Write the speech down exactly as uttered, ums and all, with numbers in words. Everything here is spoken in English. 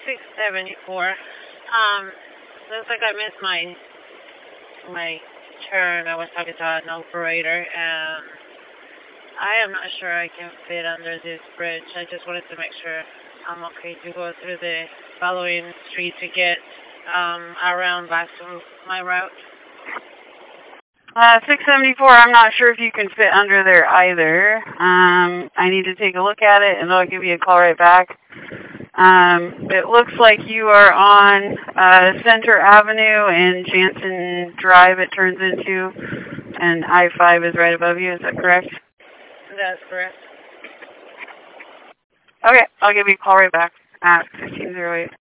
six seventy-four. Um, looks like I missed my my turn. I was talking to an operator, and I am not sure I can fit under this bridge. I just wanted to make sure I'm okay to go through the following street to get um, around back to my route. Uh, six seventy-four, I'm not sure if you can fit under there either. Um, I need to take a look at it, and I'll give you a call right back. Um, it looks like you are on uh, Center Avenue and Jansen Drive it turns into, and I five is right above you. Is that correct? That's correct. Okay, I'll give you a call right back at fifteen oh eight.